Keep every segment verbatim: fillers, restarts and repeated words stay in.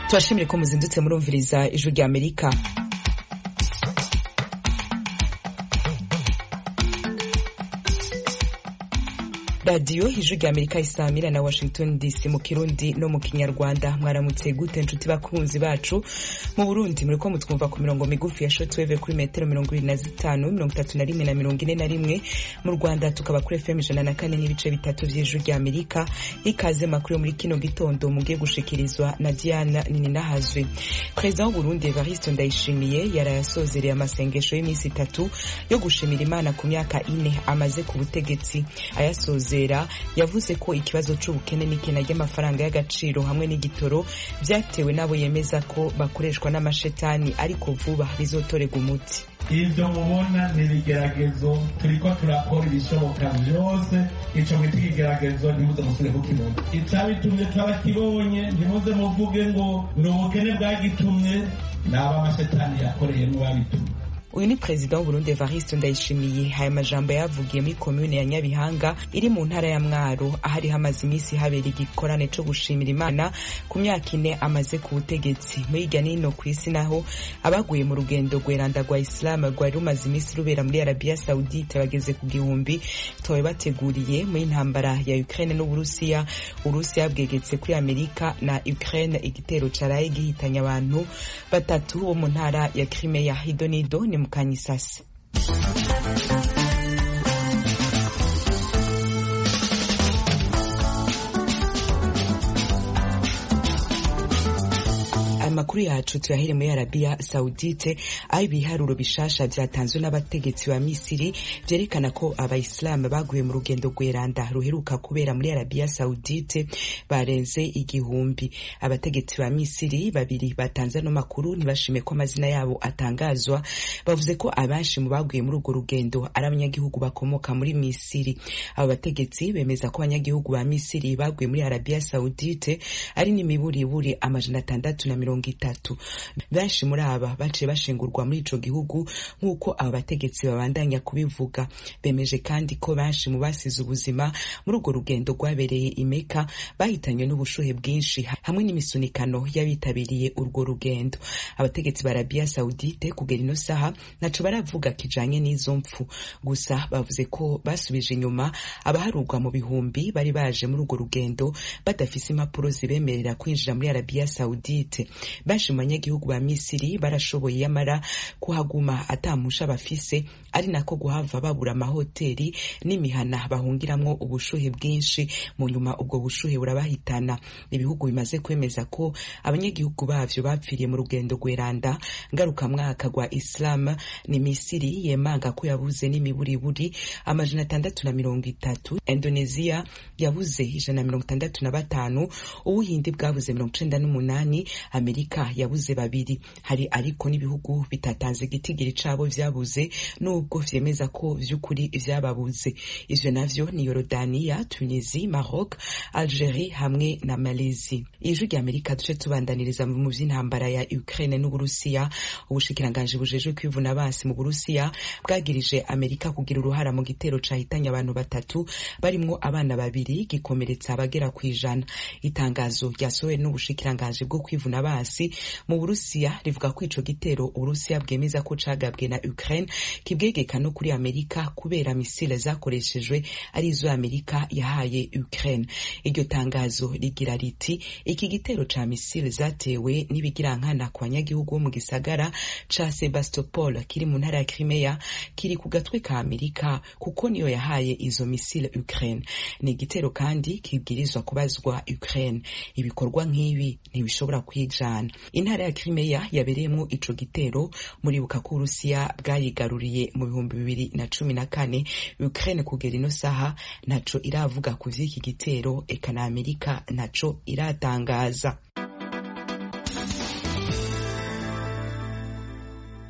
Twashimire ko muzindutse murumviriza ijwi rya Amerika. Radio ijwi rya Amerika isamira na Washington D C mu Kirundi no mu Kinyarwanda. Mwaramutse gute nshuti bakunzi bacu. Mu Burundi muriko mutwumva ku mirongo migufi ya shortwave kuri metero mirongo ibiri na zitanu, mirongo itatu na rimwe na mirongo ine na rimwe. Mu Rwanda tukaba kuri F M ijana na kane n'ibice bitatu vy'ijwi rya Amerika. Ikaze makuru muri kino gitondo mugiye gushikirizwa na Diana Nininahazwe. President w'u Burundi Evariste Ndayishimiye yarayasozereye amasengesho y'imisi itatu yo gushimira Imana ku myaka ine amaze ku butegetsi. Ayasoze yavuze ko ikibazo c'ubukene n'ikena ry'amafaranga y'agaciro hamwe n'igitoro vyatewe nabo yemeza ko bakoreshwa n'amashetani ariko vuba bizotorega umuti. Ivyo mubona n'ibigeragezo turiko turakora ibishoboka vyose, ico mwita igeragezo ntimuze musubire kukibona. Icabitumye twabakibonye ntimuze muvuge ngo ni ubukene bwagitumye, n'aba amashetani yakoreye n'uwabitumye. Uyu ni President w'u Burundi Evariste Ndayishimiye. Haya majambo yavugiye muri commune ya Nyabihanga iri mu ntara ya Mwaro, ahari hamaze imisi habera igikorane co gushimira Imana ku myaka ine amaze ku butegetsi. Muri hirya n'ino kw'isi naho abaguye mu rugendo rweranda rwa Islam rwari rumaze imisi rubera muri Arabia Saudite bageze ku gihumbi, towe bateguriye muri intambara ya Ukraine n'Uburusiya. Urusiya bwegetse kuri Amerika na Ukraine igitero caraye gihitanye abantu batatu bo mu ntara ya Crimea. Hidonido ni Mukanyisasi. Amakuru yacu tuyahere muri Arabia Saudite, aho ibiharuro bishasha vyatanzwe n'abategetsi ba Misiri vyerekana ko abayisilamu baguye mu rugendo rweranda ruheruka kubera muri Arabia Saudite barenze igihumbi. Abategetsi ba Misiri babiri batanze no makuru ntibashime ko amazina yabo atangazwa, bavuze ko abenshi mu baguye muri urwo rugendo ari abanyagihugu bakomoka muri Misiri. Abo bategetsi bemeza ko abanyagihugu ba Misiri baguye muri Arabia Saudite ari n'imiburiburi amajana atandatu na mirongo itatu. Benshi muri aba baciye bashingurwa muri ico gihugu nk'uko aba bategetsi babandanya kubivuga. Bemeje kandi ko benshi mu basize ubuzima muri urwo rugendo rwabereye i Mecca bahitanywe n'ubushuhe bwinshi hamwe n'imisunikano y'abitabiriye urwo rugendo. Abategetsi ba Arabia Saudite kugera ino saha naco baravuga kijanye n'izo mpfu, gusa bavuze ko basubije inyuma abaharurwa mu bihumbi bari baje muri urwo rugendo badafise impapuro zibemerera kwinjira muri Arabia Saudite. Benshi mu banyagihugu ba Misiri barashoboye yamara kuhaguma atamusha bafise, ari nako guhava babura amahoteli n'imihana bahungiramwo ubushuhe bwinshi. Mu nyuma ubwo bushuhe burabahitana. Ibihugu bimaze kwemeza ko abanyagihugu bavyo bapfiriye mu rugendo rweranda ngaruka mwaka rwa Islam ni Misiri yemanga ko yabuze n'imiburiburi amajana atandatu na mirongo itatu, Indonesia yabuze ijana na mirongo itandatu na batanu, Ubuhindi bwabuze mirongo icenda n'umunani, Amerika yabuze babiri. Hari ariko n'ibihugu bitatanze igitigiri cabo vyabuze nubwo vyemeza ko vy'ukuri vyababuze. Ivyo navyo ni Yorodania, Tunisie, Maroc, Algerie hamwe na Malaysia. Ijwi rya Amerika duce tubandaniriza mu vy'intambara ya Ukraine n'Uburusiya. Ubushikiranganji bujejwe kwivuna basi mu Burusiya bwagirije Amerika kugira uruhara mu gitero cahitanye abantu batatu barimwo abana babiri gikomeretsa abagera kwijana. Itangazo ryasohowe n'ubushikiranganji bwo kwivuna basi mu Burusiya rivuga ko ico gitero Uburusiya bwemeza ko cagabwe na Ukraine kibwegeka no kuri Amerika kubera misile zakoreshejwe ari izo Amerika yahaye Ukraine. Iryo tangazo rigira riti iki gitero ca misile zatewe n'ibigirankana ku banyagihugu bo mu gisagara ca Sebastopol kiri mu ntara ya Crimea kiri ku gatwe ka Amerika kuko niyo yahaye izo misile Ukraine. Ni igitero kandi kibwirizwa kubazwa Ukraine. Ibikorwa nk'ibi ntibishobora kwijana. Intara ya Crimea yabereyemo ico gitero muribuka ko Urusiya bwayigaruriye mu bihumbi bibiri na cumi na kane. Ukraine kugera ino saha naco iravuga ku vy'iki gitero, eka na Amerika naco iratangaza.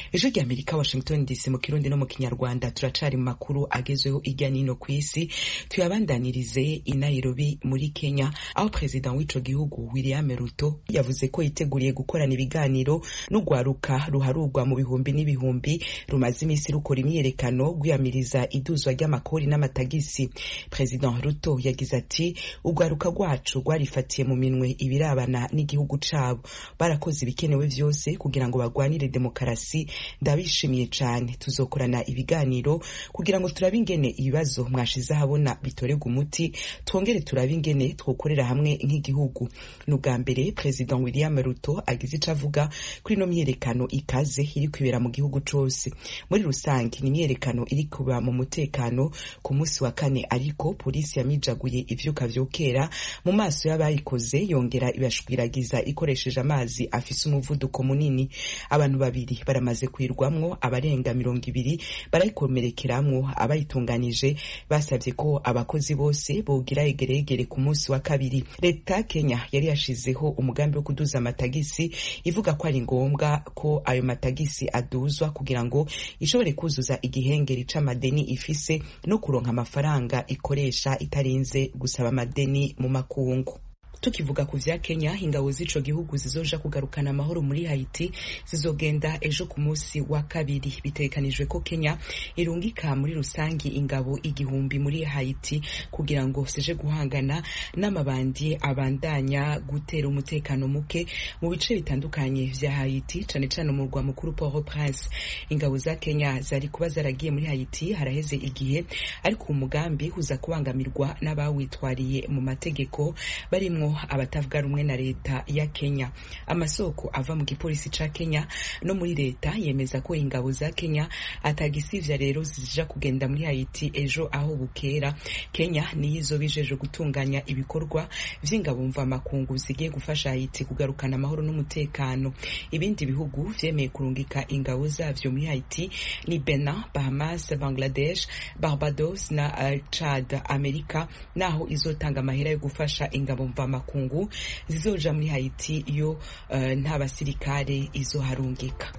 Ejo rya Amerika Washington D C mu Kirundi no mu Kinyarwanda turacari mu makuru agezweho irya nino kw'isi tuyabandanirize i Nairobi muri Kenya aho president w'ico gihugu William Ruto yavuze ko yiteguriye gukorana ibiganiro n'ugwaruka ruharurwa mu bihumbi n'ibihumbi rumaze imisi rukora imyerekano gwiyamiriza iduzwa ry'amakori n'amatagisi. President Ruto yagize ati ugwaruka rwacu rwarifatiye mu minwe ibirabana n'igihugu cabo, barakoze ibikenewe vyose kugira ngo bagwanire demokarasi. Ndabishimiye cyane, tuzokorana ibiganiro kugira ngo turabe ingene ibibazo mwashize habona bitorega umuti, twongere turabe ingene twokorera hamwe nk'igihugu. N'ubwa mbere President William Ruto agize ico avuga kuri no myerekano ikaze iri kwibera mu gihugu cose. Muri rusange ni myerekano iri kuba mu mutekano ku munsi wa kane, ariko polisi yamijaguye ivyuka vyokera mu maso y'abayikoze yongera ibashwiragiza ikoresheje amazi afise umuvuduko munini. Abantu babiri baramaze kwirwamwo, abarenga mirongo ibiri barayikomerekeramwo. Abayitunganije basabye ko abakozi bose bogira egeregere ku munsi wa kabiri. Leta Kenya yari yashizeho umugambi wo kuduza amatagisi ivuga ko ari ngombwa ko ayo matagisi aduzwa kugira ngo ishobore kuzuza igihengeri c'amadeni ifise no kuronka amafaranga ikoresha itarinze gusaba amadeni mu makungu. Tukivuga ku vya Kenya, ingabo z'ico gihugu zizoja kugarukana amahoro muri Haiti zizogenda ejo ku munsi wa kabiri. Bitegekanijwe ko Kenya irungika muri rusangi ingabo igihumbi muri Haiti kugira ngo seje guhangana n'amabandi abandanya gutera umutekano muke mu bice bitandukanye vya Haiti, cane cane mu murwa mukuru Port-au-Prince. Ingabo za Kenya zari kuba zaragiye muri Haiti haraheze igihe, ariko umugambi uza kubangamirwa n'abawitwariye mu mategeko barimwo abatavuga rumwe na leta ya Kenya. Amasoko ava mu gipolisi ca Kenya no muri leta yemeza ko ingabo za Kenya atagisivya rero zija kugenda muri Haiti ejo aho bukera. Kenya nizo bijeje gutunganya ibikorwa vy'ingabo mva makungu zigiye gufasha Haiti kugarukana amahoro n'umutekano. Ibindi bihugu vyemeye kurungika ingabo zavyo muri Haiti ni Benin, Bahamas, Bangladesh, Barbados na uh, Chad. Amerika naho izotanga amahera yo gufasha ingabo mva makungu zizoja muri Haiti yo uh, nta basirikare izoharungika.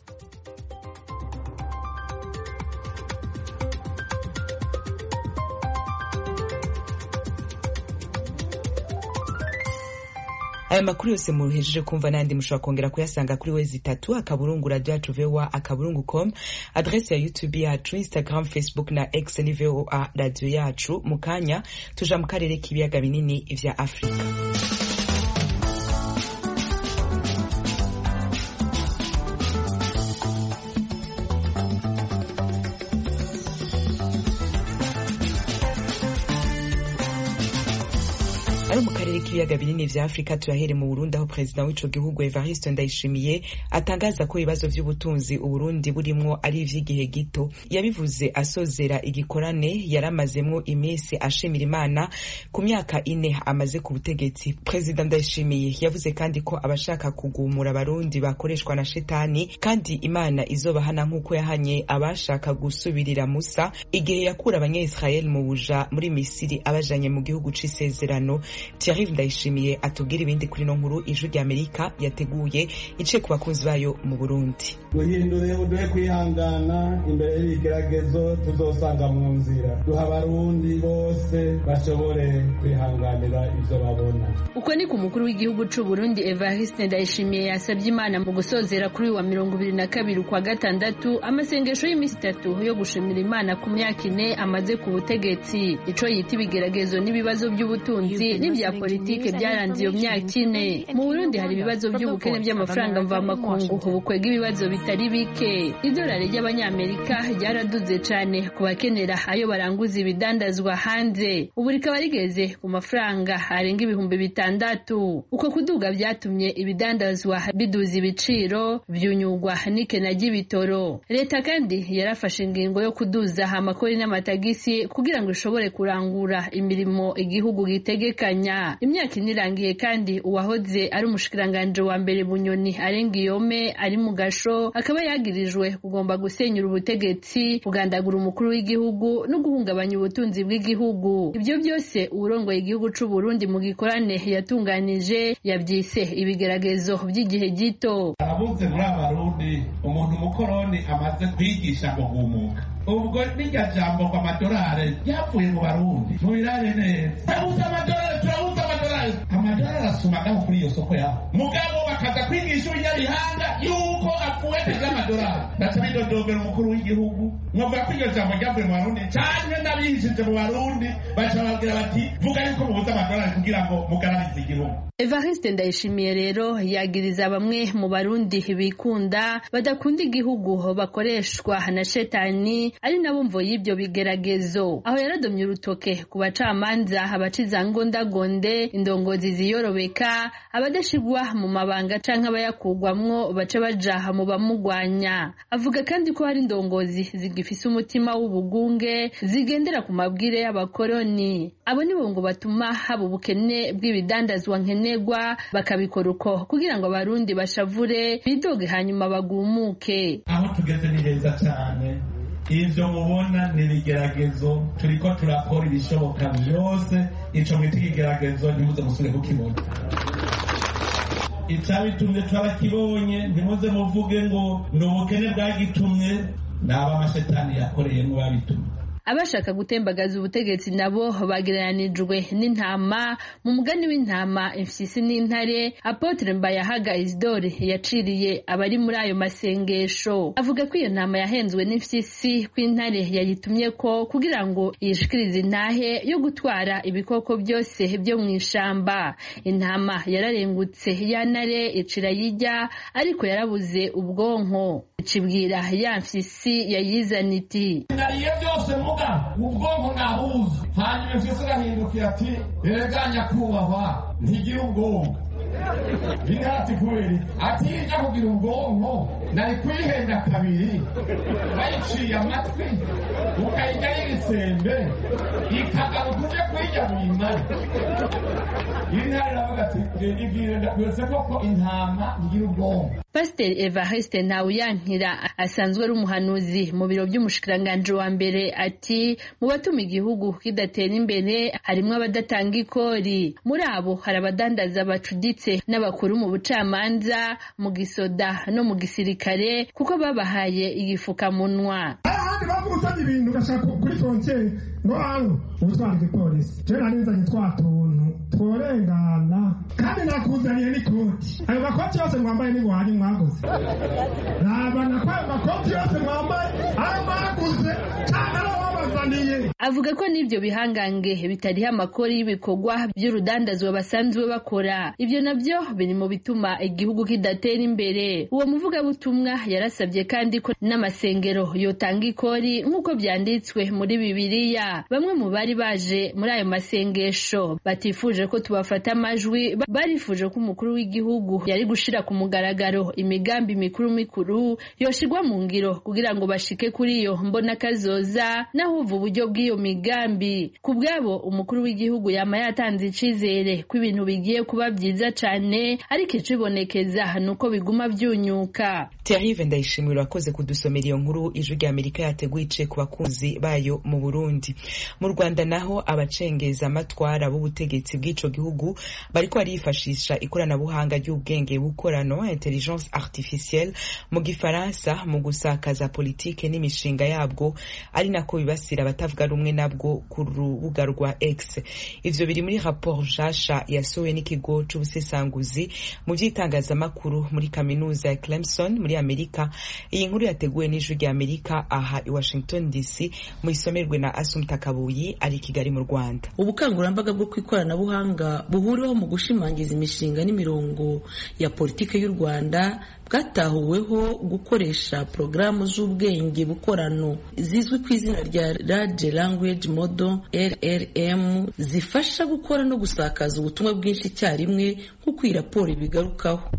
Aya makuru yose muhejeje kumva nandi mushobora kongera kuyasanga kuri wezi tatu akaburungu radio yacu V O A akaburungu com, adresse ya YouTube yacu, Instagram, Facebook na X ni V O A radio yacu. Mukanya tuja mu karere k'ibiyaga binini vya Afrika. Ari mu karere k'ibiyaga binini vya Afrika turahere mu Burundi aho president w'ico gihugu Evariste Ndayishimiye atangaza ko ibibazo vy'ubutunzi Uburundi burimwo ari ivy'igihe gito. Yabivuze asozera igikorane yaramazemwo imisi ashimira Imana ku myaka ine amaze ku butegetsi. President Ndayishimiye yavuze kandi ko abashaka kugumura abarundi bakoreshwa na shetani, kandi Imana izobahana nk'uko yahanye abashaka gusubirira Musa igihe yakura abanye-Israel mu buja muri Misiri abajanye mu gihugu c'isezerano. Thierry Ndayishimiye atubwira ibindi kuri no nkuru Ijwi rya Amerika yateguye ice ku bakunzi bayo mu Burundi. Duhindure uduhe kwihangana imbere y'ibigeragezo tuzosanga mu nzira, duha abarundi bose bashobore kwihanganira ivyo babona. Uko ni ku mukuru w'igihugu c'u Burundi Evariste Ndayishimiye yasabye Imana mu gusozera kuri wa mirongo ibiri na kabiri kwa gatandatu amasengesho y'imisi itatu yo gushimira Imana ku myaka ine amaze ku butegetsi. Ico yita ibigeragezo n'ibibazo by'ubutunzi n'ibya politike byaranze iyo myaka ine. Mu Burundi hari ibibazo by'ubukene by'amafaranga mva makungu, ubukwega ibibazo bitari bike. Idolari ry'abanyamerika ryaraduze cyane ku bakenera ayo baranguza ibidandazwa hanze, ubu rikaba rigeze ku mafaranga arenga ibihumbi bitandatu. Uko kuduga byatumye ibidandazwa biduza ibiciro, byunyugwa n'ikena ry'ibitoro. Leta kandi yarafashe ingingo yo kuduza amakori n'amatagisi kugira ngo ishobore kurangura imirimo igihugu gitegekanye. bamugwanya. Imyaka inirangiye kandi uwahoze ari umushikiranganje wa mbere Bunyoni Arengiyome ari mu gasho akaba yagirijwe kugomba gusenyura ubutegetsi, kugandagura umukuru w'igihugu no guhungabanya ubutunzi bw'igihugu. Ibyo byose urongoye igihugu c'u Burundi mu gikorane yatunganije yavyise ibigeragezo by'igihe gito. Abuze muri abarundi umuntu mukoroni amaze kwigisha ngo gumuka. Ubwo n'irya jambo kwa madorare yapfuye mu Barundi mubirare neza. Tawuza amadorare, tawuza amadorare. Amadorare asumagaho kuri iyo soko yaho. Mugabo bakaza kwigisha unyabihanga yuko apfuye teza amadorare. Ndatabidodogera umukuru w'igihugu. Mwavuga ko iryo jambo ryavuye mu Barundi cyane n'abihishije mu Barundi baca babwira bati vuga yuko mubuza amadorare kugira ngo mugararize igihugu. Evariste Ndayishimiye rero yagiriza bamwe mu Barundi bikunda badakunda igihugu bakoreshwa na shetani ari nabo mvo y'ibyo bigeragezo. Aho yaradomye urutoke ku bacamanza, abaciza ngondagonde, indongozi ziyorobeka, abadashigwa mu mabanga canke abayakugwamwo baca baja mu bamugwanya. Avuga kandi ko hari indongozi zigifise umutima w'ubugunge zigendera ku mabwire y'abakoroni. Abo nibo ngo batuma haba ubukene bw'ibidandazwa nkenegwa, bakabikora uko kugira ngo abarundi bashavure bidoge hanyuma bagumuke. Aho tugeze ni heza cyane. Ivyo mubona ni ibigeragezo, turiko turakora ibishoboka byose. Ico mwita igeragezo ntimuze musubire kukibona. Icabitumye twarakibonye, ntimuze muvuge ngo ni ubukene bwagitumye, n'aba amashetani yakoreyemo babitumye. Abashaka gutembagaza ubutegetsi nabo bagereranijwe n'intama. Mu mugani w'intama imfyisi n'intare, Apotre Mbayahaga Isidore yaciriye abari muri ayo masengesho. Avuga ko iyo ntama yahenzwe n'imfyisi, kw'intare yayitumye ko kugira ngo yishikirize intahe yo gutwara ibikoko byose byo mu ishamba. Intama yararengutse, ya ntare icira yijya, ariko yarabuze ubwonko. Icibwira ya mfyisi yayizana iti nariye byose muga ubwonko nabuze. Hanyuma mfyisi arahindukira ati erega kubahwa ntigira ubwonko. Binati kweli ati ija kugira ubwonko nari kwihenda kabiri bayiciye amatwi ukayijya y'isembe ikagaruka uje kwija mwimari. Intare aravuga ati nigire ndakwese koko intama ntigira ubwonko. Pasiteri Evariste Ntawuyankira asanzwe ari umuhanuzi mu biro by'umushikiranganje wa mbere ati mu batuma igihugu kidatera imbere harimwo abadatanga ikori. Muri abo hari abadandaza bacuditse n'abakuru mu bucamanza, mu gisoda no mu gisirikare kuko babahaye igifukamunwa. Ahandi bagusanye ibintu gashaka kuri frontiere no hano ubutwara igipolisi. Je narinzanye twatuntu tworengana kandi nakuzaniye n'ikoti. Ayo makoti yose mwambaye ni buhari mwaguze. Nabana kwa makoti yose mwambaye ayo mwaguze cyane ababazaniye. Avuga ko n'ibyo bihangange bitariho amakori y'ibikorwa by'urudandazwa basanzwe bakora. Ibyo nabyo biri mu bituma igihugu kidatera imbere. Uwo muvuga butumwa yarasabye kandi ko n'amasengero yotanga ikori nk'uko byanditswe muri Bibiliya. Bamwe mu bari baje muri ayo masengesho batifuje ko tubafata amajwi, barifuje ko umukuru w'igihugu yari gushira ku mugaragaro imigambi mikuru mikuru yoshigwa mu ngiro kugira ngo bashike kuri iyo mbona kazoza naho uvu uburyo bw'iyo migambi. Ku bwabo umukuru w'igihugu yama yatanze icizere ko ibintu bigiye kuba byiza cyane, ariko icibonekeza nuko biguma byunyuka. Thierry Ndayishimiye urakoze kudusomera iyo nkuru ijwi rya Amerika yateguye ku bakunzi bayo mu Burundi. Mu Rwanda naho abacengeza amatwara b'ubutegetsi bw'ico gihugu bariko barifashisha ikoranabuhanga ry'ubwenge bukorano intelligence artificielle mu gifaransa mu gusakaza politike n'imishinga yabwo, ari nako bibasira abatavuga rumwe nabwo ku rubuga rwa X. Ivyo biri muri rapport nshasha yasohowe n'ikigo c'ubusesanguzi mu by'itangazamakuru muri kaminuza ya Clemson muri Amerika. Iyi nkuru yateguwe n'ijwi rya Amerika aha i Washington D C mu isomerwe na Asumta Kabuyi ari Kigali mu Rwanda. Ubukangurambaga bwo kwikoranabuhanga buhuriweho mu gushimangiza imishinga n'imirongo ya politike y'u Rwanda bwatahuweho gukoresha porogaramu z'ubwenge bukorano zizwi ku izina rya Large Language Model L L M zifasha gukora no gusakaza ubutumwa bwinshi icyarimwe nk'uko iyi raporo ibigarukaho.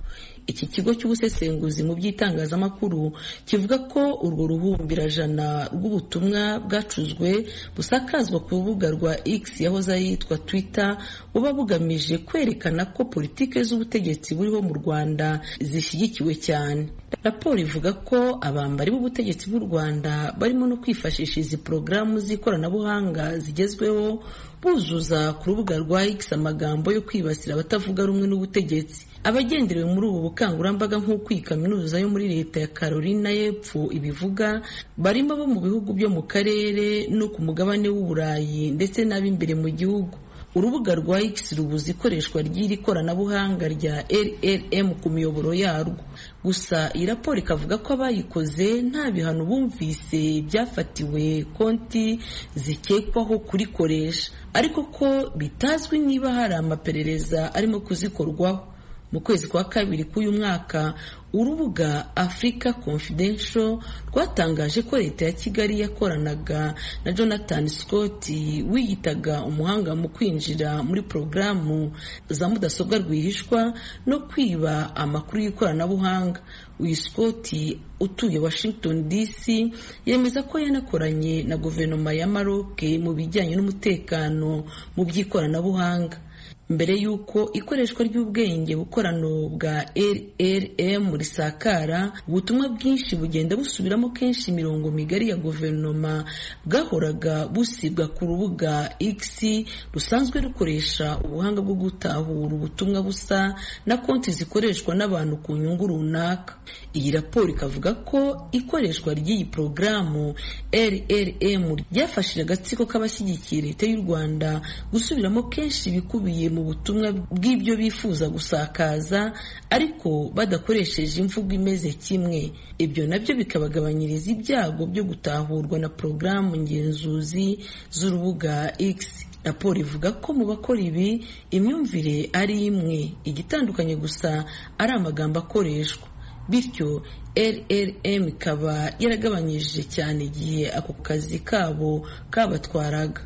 Iki kigo cy'ubusesenguzi mu by'itangazamakuru kivuga ko urwo ruhumbirajana rw'ubutumwa bwacuzwe busakazwa ku rubuga rwa X yahoze yitwa Twitter buba bugamije kwerekana ko politike z'ubutegetsi buriho mu Rwanda zishyigikiwe cyane. Raporo ivuga ko abambari b'ubutegetsi bw'u Rwanda barimo no kwifashisha izi porogaramu z'ikoranabuhanga zigezweho buzuza ku rubuga rwa X amagambo yo kwibasira abatavuga rumwe n'ubutegetsi. Abagenderewe muri ubu bukangurambaga nk'uko iyi kaminuza yo muri leta ya Carolina y'Epfo ibivuga barimo abo mu bihugu byo mu karere no ku mugabane w'Uburayi ndetse n'ab'imbere mu gihugu. Urubuga rwa X rubuza ikoreshwa ry'iri koranabuhanga rya R R M ku miyoboro yarwo. Gusa iyi raporo ikavuga ko abayikoze nta bihano bumvise byafatiwe konti zikekwaho kurikoresha, ariko ko bitazwi niba hari amaperereza arimo kuzikorwaho. Mu kwezi kwa kabiri k'uyu mwaka urubuga Africa Confidential rwatangaje ko leta ya Kigali yakoranaga na Jonathan Scott wiyitaga umuhanga mu kwinjira muri porogaramu za mudasobwa rwihishwa no kwiba amakuru y'ikoranabuhanga. Uyu Scott utuye Washington D C yemeza ko yanakoranye na guverinoma ya Maroc mu bijyanye n'umutekano mu by'ikoranabuhanga. Mbere yuko ikoreshwa ry'ubwenge bukorano bwa R R M risakara, ubutumwa bwinshi bugenda busubiramo kenshi imirongo migari ya guverinoma bwahoraga busibwa ku rubuga X rusanzwe rukoresha ubuhanga bwo gutahura ubutumwa busa na konti zikoreshwa n'abantu ku nyungu runaka. Iyi raporo ikavuga ko ikoreshwa ry'iyi porogaramu R R M ryafashije agatsiko k'abashyigikiye leta y'u Rwanda gusubiramo kenshi ibikubiye mu butumwa bw'ibyo bifuza gusakaza ariko badakoresheje imvugo imeze kimwe. Ibyo nabyo bikabagabanyiriza ibyago byo gutahurwa na porogaramu ngenzuzi z'urubuga X. Raporo ivuga ko mu bakora ibi imyumvire ari imwe, igitandukanye gusa ari amagambo akoreshwa. Bityo R R M ikaba yaragabanyije cyane igihe ako kazi kabo kabatwaraga.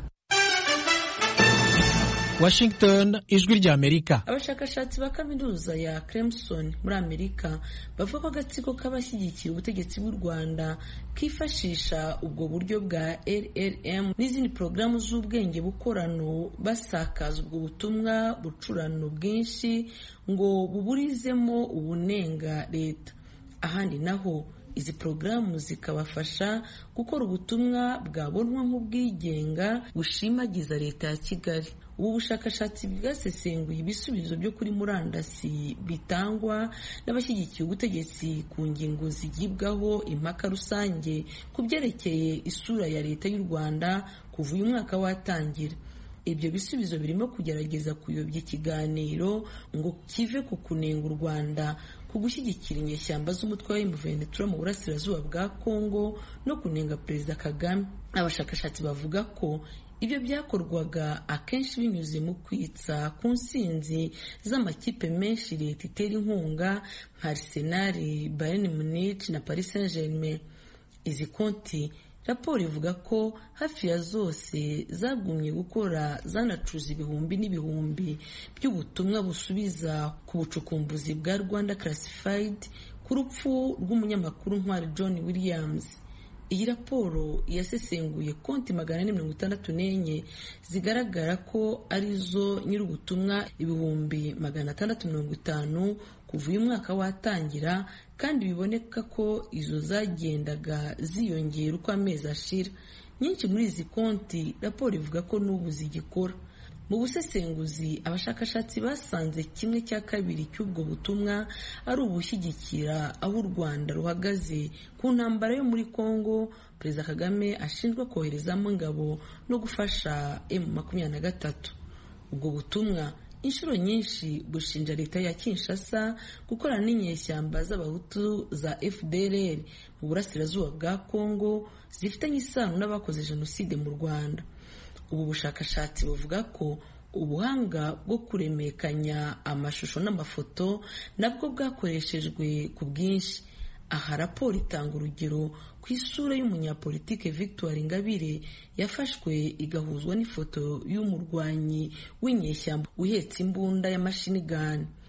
Washington, ijwi rya Amerika. Abashakashatsi ba kaminuza ya Clemson muri Amerika bavuga ko agatsiko k'abashyigikiye ubutegetsi bw'u Rwanda kifashisha ubwo buryo bwa R R M n'izindi porogaramu z'ubwenge bukorano basakaza ubwo butumwa bucurano bwinshi ngo buburizemo ubunenga leta. Ahandi naho izi porogaramu zikabafasha gukora ubutumwa bwabonwa nk'ubwigenga bushimagiza leta ya Kigali. Ubu bushakashatsi bwasesenguye ibisubizo byo kuri murandasi bitangwa n'abashyigikiye ubutegetsi ku ngingo zigibwaho impaka rusange ku byerekeye isura ya leta y'u Rwanda kuva uyu mwaka watangira. Ibyo bisubizo birimo kugerageza kuyobya ikiganiro ngo kive ku kunenga u Rwanda ku gushyigikira inyeshyamba z'umutwe wa M ventura mu burasirazuba bwa Kongo no kunenga Perezida Kagame. Abashakashatsi bavuga ko ibyo byakorwaga akenshi binyuze mu kwitsa ku nsinzi z'amakipe menshi leta itera inkunga nka Arsenal, Bayern Munich na Paris Saint-Germain. Izi konti raporo ivuga ko hafi ya zose zagumye gukora zanacuza ibihumbi n'ibihumbi by'ubutumwa busubiza ku bucukumbuzi bwa Rwanda Classified ku rupfu rw'umunyamakuru Ntwari John Williams. Iyi raporo yasesenguye konti magana ane mirongo itandatu n'enye zigaragara ko arizo nyir'ubutumwa ibihumbi magana atandatu mirongo itanu kuva uyu mwaka watangira, kandi biboneka ko izo zagendaga ziyongera uko amezi ashira. Nyinshi muri izi konti raporo ivuga ko n'ubu zigikora. Mu busesenguzi abashakashatsi basanze kimwe cya kabiri cy'ubwo butumwa ari ubushyigikira aho u Rwanda ruhagaze ku ntambara yo muri Kongo Perezida Kagame ashinjwa koherezamo ingabo no gufasha M makumyabiri na gatatu. Ubwo butumwa inshuro nyinshi bushinja leta ya Kinshasa gukorana n'inyeshyamba z'abahutu za F D L R mu burasirazuba bwa Kongo zifitanye isano n'abakoze jenoside mu Rwanda. Ubu bushakashatsi buvuga ko ubuhanga bwo kuremekanya amashusho n'amafoto nabwo bwakoreshejwe ku bwinshi. Aha raporo itanga urugero ku isura y'umunyapolitike Victoire Ingabire yafashwe igahuzwa n'ifoto y'umurwanyi w'inyeshyamba uhetse imbunda ya machine gun.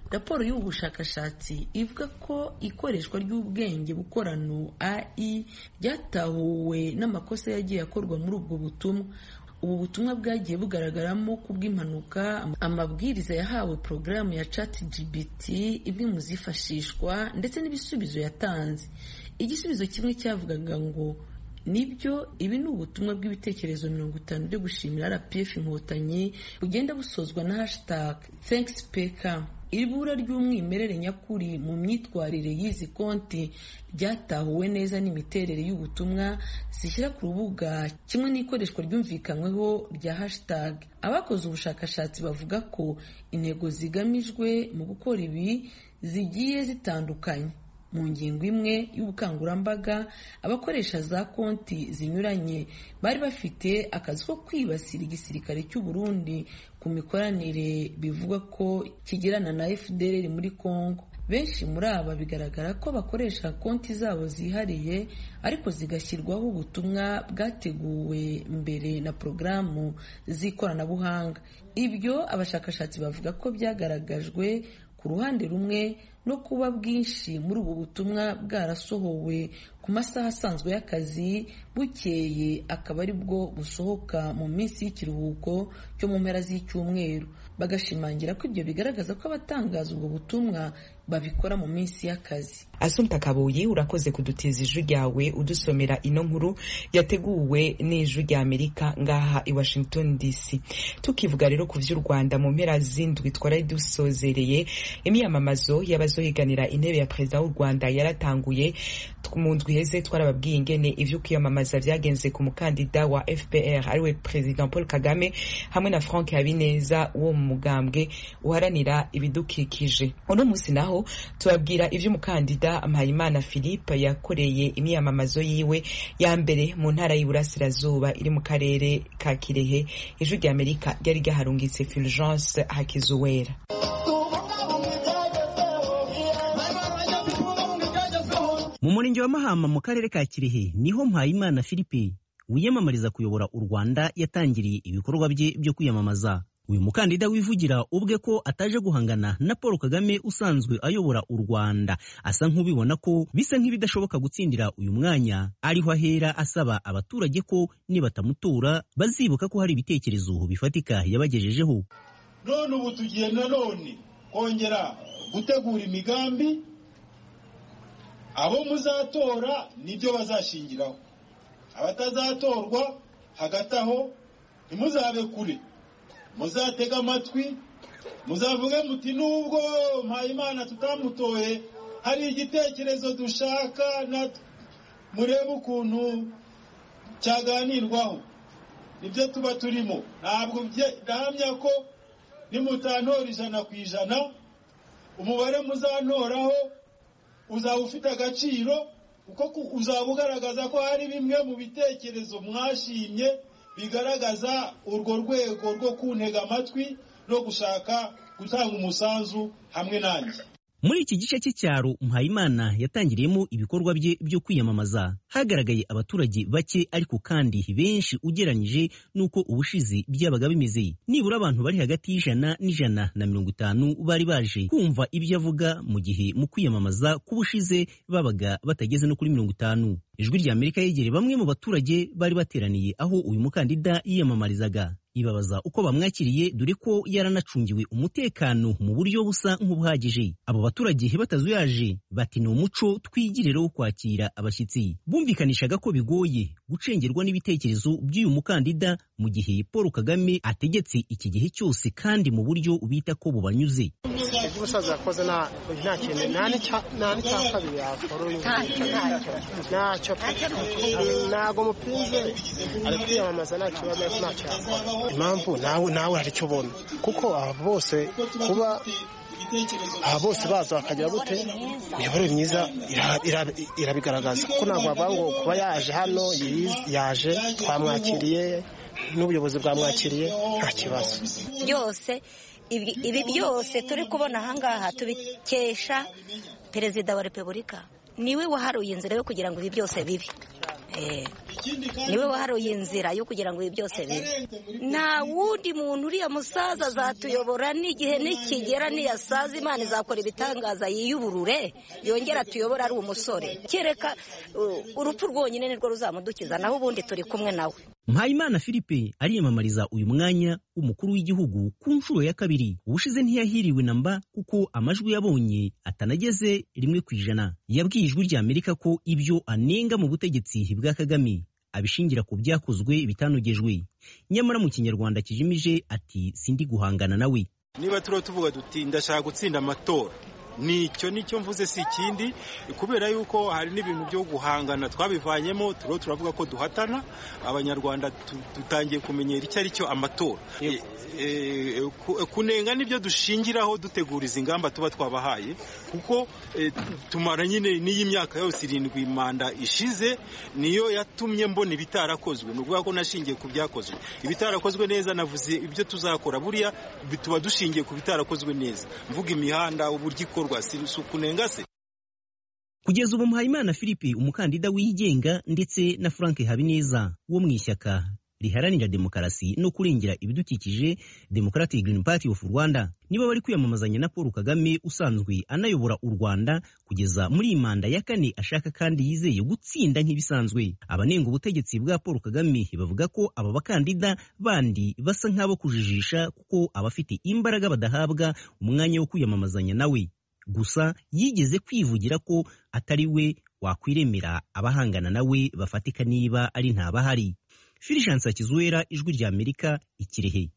raporo y'ubu bushakashatsi ivuga ko ikoreshwa ry'ubwenge bukorano A I ryatahuwe n'amakosa yagiye akorwa muri ubwo butumwa. Ubu butumwa bwagiye bugaragaramo kubw'impanuka amabwiriza yahawe porogaramu ya ChatGPT, imwe mu zifashishwa ndetse n'ibisubizo yatanze. Igisubizo kimwe cyavugaga ngo nibyo ibi ni ubutumwa bw'ibitekerezo mirongo itanu byo gushimira R P F Inkotanyi bugenda busozwa na hashtag thanks P K. Ibura ry'umwimerere nyakuri mu myitwarire y'izi konti ryatahuwe neza n'imiterere y'ubutumwa zishyira ku rubuga kimwe n'ikoreshwa ryumvikanyweho rya hashtag. Abakoze ubushakashatsi bavuga ko intego zigamijwe mu gukora ibi zigiye zitandukanye. Mu ngingo imwe y'ubukangurambaga, abakoresha za konti zinyuranye bari bafite akazi ko kwibasira igisirikare cy'u Burundi ku mikoranire bivugwa ko kigirana na F D L R muri Kongo. Benshi muri aba bigaragara ko bakoresha konti zabo zihariye ariko zigashyirwaho ubutumwa bwateguwe mbere na porogaramu z'ikoranabuhanga. Ibyo abashakashatsi bavuga ko byagaragajwe ku ruhande rumwe no kuba bwinshi muri ubu butumwa bwarasohowe ku masaha asanzwe y'akazi, bukeye akaba ari bwo busohoka mu minsi y'ikiruhuko cyo mu mpera z'icyumweru. Bagashimangira ko ibyo bigaragaza ko abatangaza ubwo butumwa babikora mu minsi y'akazi. Asumta Kabuyi, urakoze kudutiza ijwi ryawe udusomera ino nkuru yateguwe n'ijwi rya Amerika ngaha i Washington D C. Tukivuga rero ku vy'u Rwanda, mu mpera z'indwi twari dusozereye imyamamazo y'abazohiganira intebe ya perezida w'u Rwanda yaratanguye. Mu ndwi heze twarababwiye ingene ivyo kwiyamamaza vyagenze ku mukandida wa F P R ariwe President Paul Kagame hamwe na Frank Habineza wo mu mugambwe uharanira ibidukikije. Uno musi naho tubabwira ivyo umukandida Mpayimana Philippe yakoreye imyamamazo yiwe ya mbere mu ntara y'Iburasirazuba iri mu karere ka Kirehe. Ijwi rya Amerika ryari ryaharungitse Fulgence Hakizuwera. Mu murenge wa Mahama mu karere ka Kirehe niho Mpayimana Philippe wiyamamariza kuyobora u Rwanda yatangiriye ibikorwa bye byo kwiyamamaza. Uyu mukandida wivugira ubwe ko ataje guhangana na Paul Kagame usanzwe ayobora u Rwanda, asa nk'ubibona ko bisa nk'ibidashoboka gutsindira uyu mwanya, ariho ahera asaba abaturage ko nibatamutora bazibuka ko hari ibitekerezo bifatika yabagejejeho. None ubu tugiye nanone kongera gutegura imigambi, abo muzatora nibyo bazashingiraho, abatazatorwa hagati aho ntimuzabe kure, muzatega amatwi, muzavuge muti nubwo Mpayimana tutamutoye hari igitekerezo dushaka, na murebe ukuntu cyaganirwaho. Nibyo tuba turimo. Ntabwo ndahamya ko nimutantora ijana ku ijana umubare muzantoraho uzaba ufite agaciro, kuko uzaba ugaragaza ko hari bimwe mu bitekerezo mwashimye bigaragaza urwo rwego rwo kuntega amatwi no gushaka gutanga umusanzu hamwe nanjye. Muri iki gice cy'icyaro Mpayimana yatangiriyemo ibikorwa bye byo kwiyamamaza, hagaragaye abaturage bake ariko kandi benshi ugeranyije nuko ubushizi byabaga bimeze. Nibura abantu bari hagati y'ijana n'ijana na mirongo itanu bari baje kumva ibyo avuga, mu gihe mu kwiyamamaza kubushize babaga batageze no kuri mirongo itanu. Ijwi rya Amerika yegereye bamwe mu baturage bari bateraniye aho uyu mukandida yiyamamarizaga, ibabaza uko bamwakiriye, dore ko yaranacungiwe umutekano mu buryo busa nk'ubuhagije. Abo baturage batazuyaje bati ni umuco twigirira wo kwakira abashyitsi. Bumvikanishaga ko bigoye gucengerwa n'ibitekerezo by'uyu mukandida mu gihe Paul Kagame ategetse iki gihe cyose kandi mu buryo ubita ko bubanyuze. Umusaza yakoze nta nta kintu nta n'icya nta n'icya kabiri yakora uyu ntacyo ntago mupinze ari kwiyamamaza nta kibazo ntacyo. Impamvu nawe nawe hari icyo ubona, kuko aba bose kuba aba bose baza bakagira gute imiyoborere myiza irabigaragaza, kuko ntabwo bavuga ngo kuba yaje hano yaje twamwakiriye n'ubuyobozi bwamwakiriye nta kibazo. Byose ibi byose turi kubona ahangaha tubikesha Perezida wa Repubulika, niwe waharuye inzira yo kugira ngo ibi byose bibe. niwe waharuye inzira yo kugira ngo ibi byose bibe. Nta wundi muntu uriya musaza azatuyobora n'igihe nikigera niyasaza Imana izakora ibitangaza yiyuburure yongera tuyobora ari umusore. Kereka uh, urupfu rwonyine nirwo ruzamudukiza naho ubundi turi kumwe nawe. Mpayimana Philippe ariyamamariza uyu mwanya w'umukuru w'igihugu ku nshuro ya kabiri. Ubushize ntiyahiriwe namba kuko amajwi yabonye atanageze rimwe ku ijana. Yabwiye Ijwi rya Amerika ko ibyo anenga mu butegetsi bwa Kagame abishingira ku byakozwe bitanogejwe. Nyamara mu Kinyarwanda kijimije ati sindi guhangana nawe. Niba turo tuvuga duti ndashaka gutsinda amatora, nicyo nicyo mvuze si ikindi, kubera yuko hari n'ibintu byo guhangana twabivanyemo. Turo turavuga ko duhatana, abanyarwanda tutangiye kumenyera icyo ari cyo amatora. E, e, kunenga nibyo dushingiraho duteguriza ingamba tuba twabahaye, kuko e, tumara nyine n'iyi myaka yose irindwi manda ishize niyo yatumye mbona ibitarakozwe. Nuvuga ko nashingiye ku byakozwe. Ibitarakozwe neza navuze ibyo tuzakora, buriya bituba dushingiye ku bitarakozwe neza. Mvuga imihanda, uburyo ikorwa. Kugeza ubu Mpayimana Philippe umukandida wigenga ndetse na Frank Habineza wo mu ishyaka riharanira demokarasi no kurengera ibidukikije Democratic Green Party of Rwanda nibo bari kwiyamamazanya na Paul Kagame usanzwe anayobora u Rwanda kugeza muri imanda ya kane ashaka kandi yizeye gutsinda nk'ibisanzwe. Abanenga ubutegetsi bwa Paul Kagame bavuga ko aba bakandida bandi basa nk'abo kujijisha kuko abafite imbaraga badahabwa umwanya wo kwiyamamazanya nawe. Gusa yigeze kwivugira ko atari we wakwiremera abahangana nawe bafatika niba ari ntabahari. Fulgence Kizwera, Ijwi rya Amerika, Ikirehe.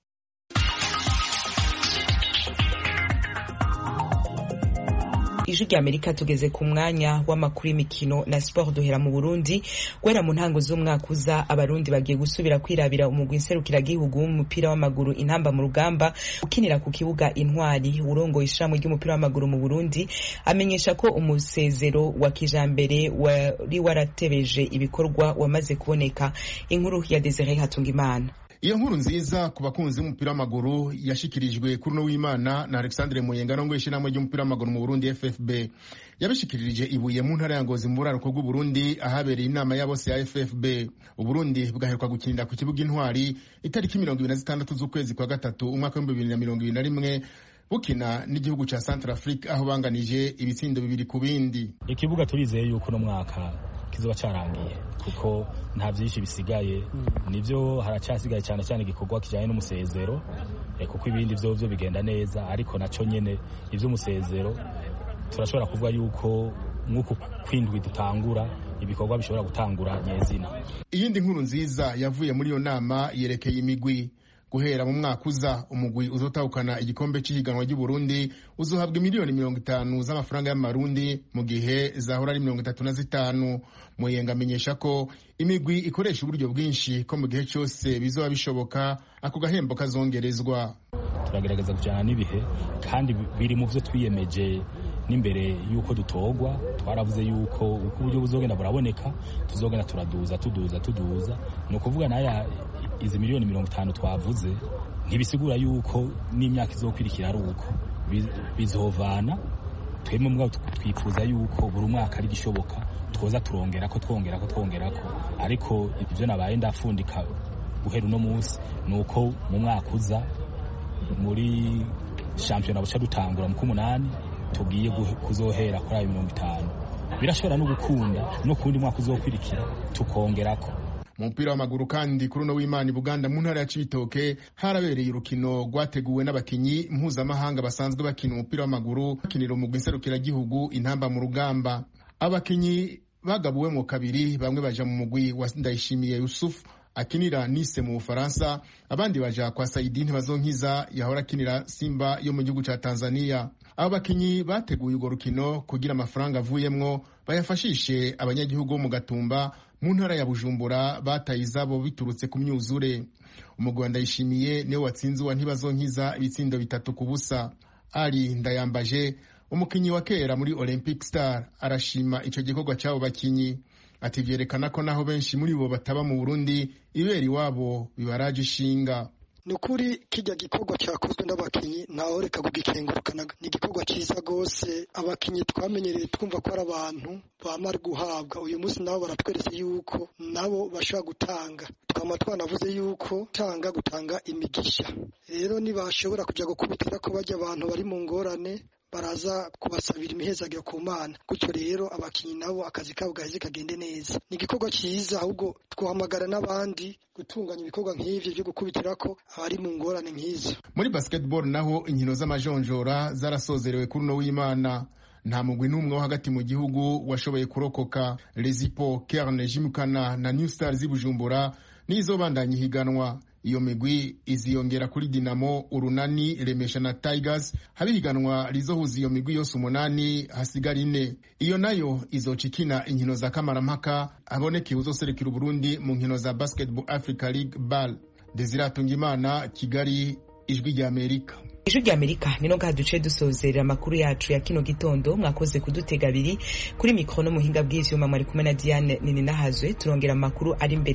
Ijwi rya Amerika tugeze ku mwanya w'amakuru y'imikino na sport. Duhera mu Burundi. Gwera mu ntango z'umwaka uza abarundi bagiye gusubira kwirabira umugwi nserukiragihugu w'umupira w'amaguru intamba mu rugamba ukinira ku kibuga Intwari. Urongoye ishami ry'umupira w'amaguru mu Burundi amenyesha ko umusezero wa kijambere wari waratebeje ibikorwa wamaze kuboneka. Inkuru ya Desire Hatungimana. Iyo nkuru nziza ku bakunzi b'umupira w'amaguru yashikirijwe kuri no w'Imana na Alexandre Muyengano ngo ishinamwe ry'umupira w'amaguru mu Burundi F F B. Yabishikirije ibuye mu ntara ya Ngozi mu buraruko bw'u Burundi ahabereye inama ya bose ya F F B. Uburundi bwaheruka gukinira ku kibuga Intwari itariki mirongo ibiri na zitandatu z'ukwezi kwa gatatu umwaka wa bibiri na mirongo ibiri na rimwe bukina n'igihugu ca Centrafrique aho banganije ibitsindo bibiri ku bindi. Ikibuga turizeye yuko no mwaka kizoba carangiye kuko nta byinshi bisigaye. Nivyo haracyasigaye cyane cyane igikorwa kijanye n'umusezero kuko ibindi byo byo bigenda neza, ariko naco nyene ivyo umusezero turashobora kuvuga yuko nk'uko kwindwi dutangura ibikorwa bishobora gutangura nyezina. Iyindi nkuru nziza yavuye muri iyo nama yerekeye imigwi. Guhera mu mwaka uza umugwi uzotahukana igikombe cy'ihiganwa ry'u Burundi uzohabwa miliyoni mirongo itanu z'amafaranga y'amarundi mu gihe zahora ari mirongo itatu na zitanu. Muyenga amenyesha ko imigwi ikoresha uburyo bwinshi ko mu gihe cyose bizoba bishoboka ako gahembo kazongerezwa. Turagerageza kujana n'ibihe kandi biri mu byo twiyemeje n'imbere yuko dutogwa. Twaravuze yuko uko uburyo buzogenda buraboneka tuzogenda turaduza tuduza tuduza. No kuvuga naya izi miliyoni mirongo itanu twavuze ntibisigura yuko n'imyaka izokwirikira ari uko bizovana. Twemwe mbwa twifuza yuko buri mwaka ari gishoboka twoza turongera ko twongera ko twongera ko, ariko ibyo nabaye ndafundika guhera uno munsi nuko mu mwaka uza muri championnat buca dutangura mu kumunani tugiye kuzohera kuri ayo mirongo itanu. Birashobora no gukunda no kundi mwaka uzokwirikira tukongerako. Mu mupira w'amaguru kandi kuri no w'Imana Buganda mu ntara ya Cibitoke harabereye urukino rwateguwe n'abakinyi mpuzamahanga basanzwe bakina umupira w'amaguru bakinira umugwi nserukiragihugu intamba mu rugamba. Abakinyi bagabuwe mu kabiri, bamwe baja mu mugwi wa Ndayishimiye Yusuf akinira Nice mu Bufaransa, abandi baja kwa Saidi Ntibazonkiza yahora akinira Simba yo mu gihugu ca Tanzania. Abo bakinyi bateguye urwo rukino kugira amafaranga avuyemwo bayafashishe abanyagihugu mu Gatumba mu ntara ya Bujumbura bataye izabo biturutse ku myuzure. Umugwi wa Ndayishimiye niwe watsinze wa Ntibazonkiza ibitsindo bitatu ku busa. Ali Ndayambaje umukinyi wa kera muri Olympic Star arashima ico gikorwa cyabo bakinyi. Ati vyerekana ko naho benshi muri bo bataba mu Burundi iberi wabo bibaraje ishinga. ni ukuri kijya gikorwa cyakozwe n'abakinyi ntaho reka kugikengurukana ni igikorwa cyiza gose abakinyi twamenyereye twumva ko ari abantu bamara guhabwa uyu munsi nabo baratweretse yuko nabo bashobora gutanga twama twanavuze yuko tanga gutanga imigisha rero nibashobora kuja gukubitira ko bajya abantu bari mu ngorane baraza kubasabira imihezagiro ku Mana gutyo rero abakinyi nabo akazi kabo gaheze kagende neza ni igikorwa cyiza ahubwo twahamagara n'abandi gutunganya ibikorwa nk'ivyo byo gukubitira ko abari mu ngorane nk'izo. Muri basketball naho inkino z'amajonjora zarasozerewe kuri no w'Imana nta mugwi n'umwe wo hagati mu gihugu washoboye kurokoka. Lezipo, Kerne, Jimukana na New Stars z'Ibujumbura nizo bandanye higanwa. Iyo migwi iziyongera kuri Dinamo, Urunani, Remesha na Tigers habihiganwa rizohuza iyo migwi yose umunani hasigara ine. Iyo nayo izocikina inkino za kamarampaka aboneke uzoserekera Burundi mu nkino za Basketball Africa League Ball. Desire Tungimana, Kigali, Ijwi rya Amerika. Ijwi rya Amerika nino ngaha duce dusozerera amakuru yacu ya kino gitondo. Mwakoze kudutega abiri kuri mikro no muhinga bw'ivyuma mwari kumwe na Diane Nini Nahazwe. Turongera amakuru ari imbere